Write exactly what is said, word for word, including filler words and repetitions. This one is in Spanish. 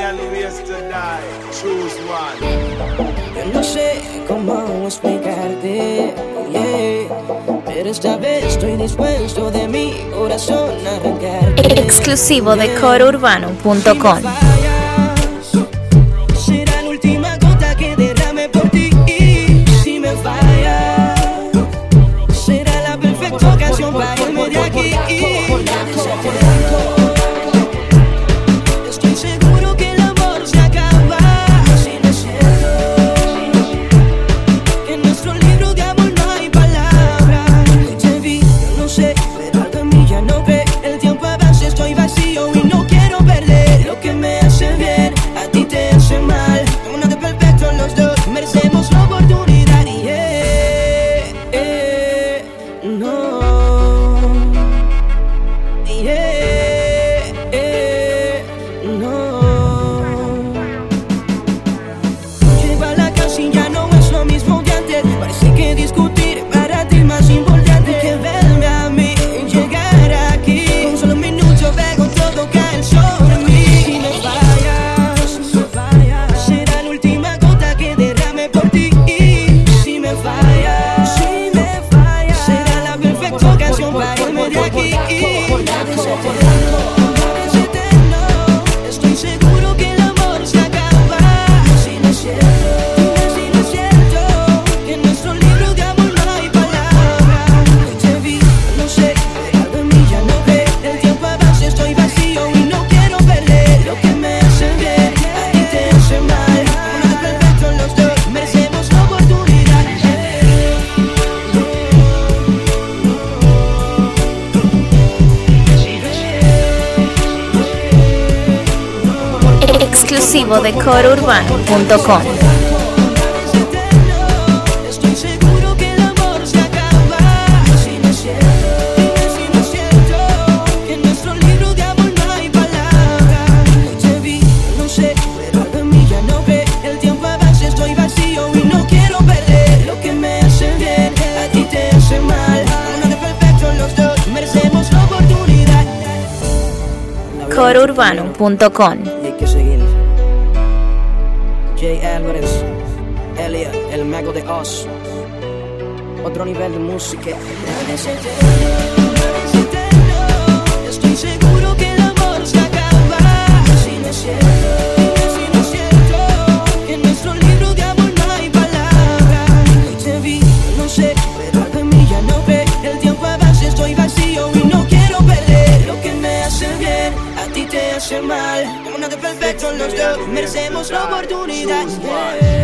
only ways to die. Choose one. Yo no sé cómo explicarte, yeah, pero esta vez estoy dispuesto de mi corazón a arrancarte. Exclusivo de coro urbano punto com. Será la última gota que derrame por ti. Si me fallas, será la perfecta ocasión para irme de aquí. Estoy seguro que el amor se acaba. Si no es cierto que en nuestro libro de amor no hay palabras. Hoy te vi, yo no sé, pero algo en mí ya no ve. El tiempo avanza, estoy vacío y no quiero perder. Lo que me hace bien, a ti te hace mal. Uno de perfecto, los dos merecemos la oportunidad. Yeah, yeah, no. Yeah, yeah, no. Llego a la casa y ya no es lo mismo de antes. Parece que discutir para ti más importante que verme a mí llegar aquí. Con solo un minuto veo todo caer sobre mí. Si me fallas, será la última gota que derrame por ti. Si me fallas, si me fallas, será la perfecta ocasión para irme de aquí. Estoy seguro que el amor se acaba. Si no es cierto, si no es cierto que en nuestro libro de amor no hay palabras. Hoy te vi, no sé, pero algo en mí ya no ve. El tiempo avanza, estoy vacío y no quiero perder. Lo que me hace bien, a ti te hace mal. Uno de perfecto, los dos merecemos la oportunidad. Exclusivo de coro urbano punto com. Estoy seguro que el amor se acaba. Si no es cierto, si no es cierto que en nuestro libro de amor no hay palabras. Hoy te vi, no sé, pero algo en mí ya no ve. El tiempo avanza, estoy vacío y no quiero perder. Lo que me hace bien, a ti te hace mal. Uno de perfecto, los dos merecemos la oportunidad. coro urbano punto com. Y hay que seguir. Jay Álvarez, Elia, el mago de Oz. Otro nivel de música. Estoy seguro que el amor se acaba. Si no es cierto, si no es cierto que en nuestro libro de amor no hay palabras. Hoy te vi, no sé, pero algo en mí ya no ve. El tiempo avanza, estoy vacío y no quiero perder. Lo que me hace bien, a ti te hace mal. Uno de perfecto, los dos merecemos la oportunidad. Yeah.